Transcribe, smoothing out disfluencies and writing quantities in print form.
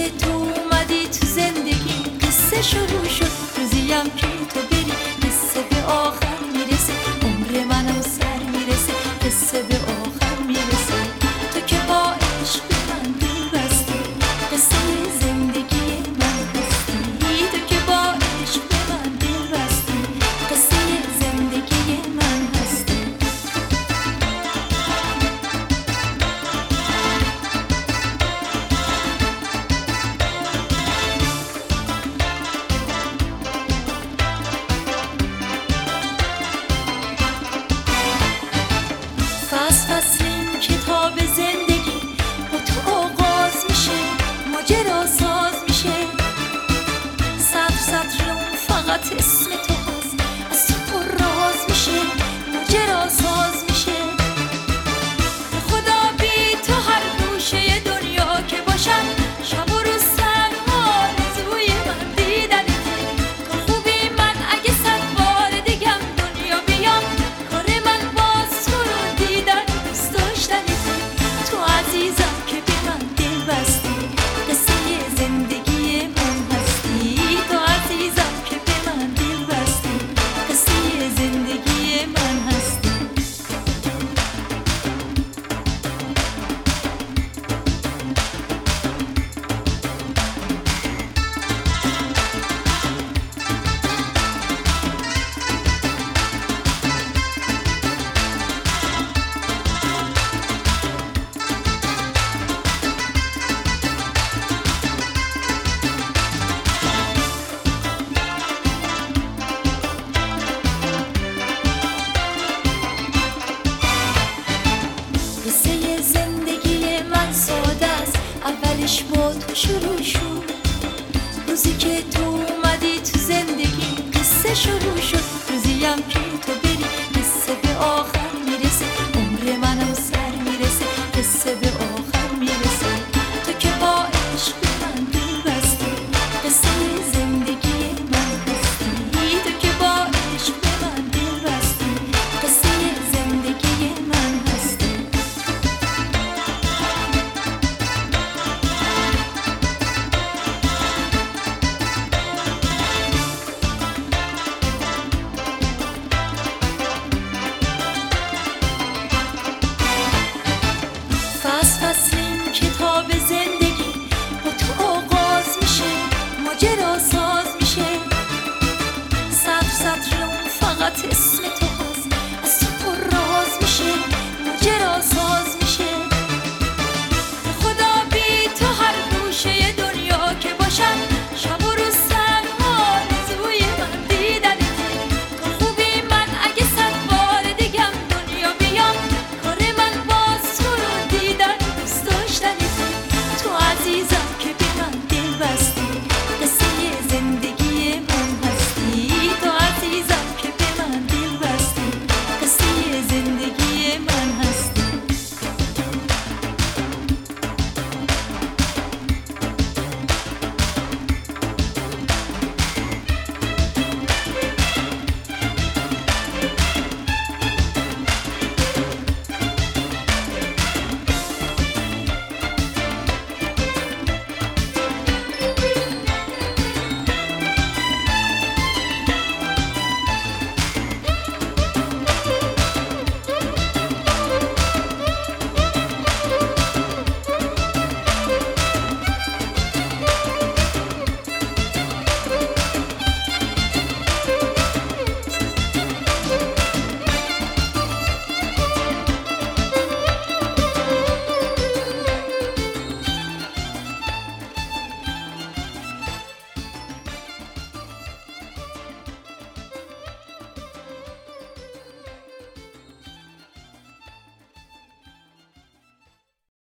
که تو اومدی تو زندگی قصه شروع شد. روزیم که تو بری قصه به آخر میرسه، عمر منم سر میرسه، قصه به آخر میرسه. تو که با عشق به من دل بستی، قصه زندگی من هستی. تو که با عشق به من دل بستی، قصه زندگی من هستی. فصل کتاب زندگی با تو آغاز میشه، ماجرا ساز میشه. سطر اون فقط اسم تو هست، از تو پر راز میشه، ماجرا ساز میشه. خدا بی تو هر گوشه دنیا که باشم، شب و روز تنها آرزوی من دیدنته. تو خوبی من اگه 100 بار دیگم دنیا بیام، کار من باز تو رو دیدن دوست داشتنته. تو عزیزم که به من دل بستی، قصه زندگی من هستی. تو عزیزم که به من دل بستی، قصه زندگی من هستی. قصه زندگی من ساده است، اولش با تو شروع شد. روزی که تو اومدی تو زندگی قصه شروع شد. روزیم که تو بری قصه به آخر میرسه، عمر منم سر میرسه، قصه به آخر میرسه. تو که با عشق به من دل بستی، قصه زندگی من هستی. تو که با عشق به من دل بستی، قصه زندگی من هستی. فصل کتاب زندگی با تو آغاز میشه، ماجرا ساز میشه. سطر اون فقط اسم تو هست، از تو پر راز میشه، ماجرا ساز میشه. خدا بی تو هر گوشه دنیا که باشم،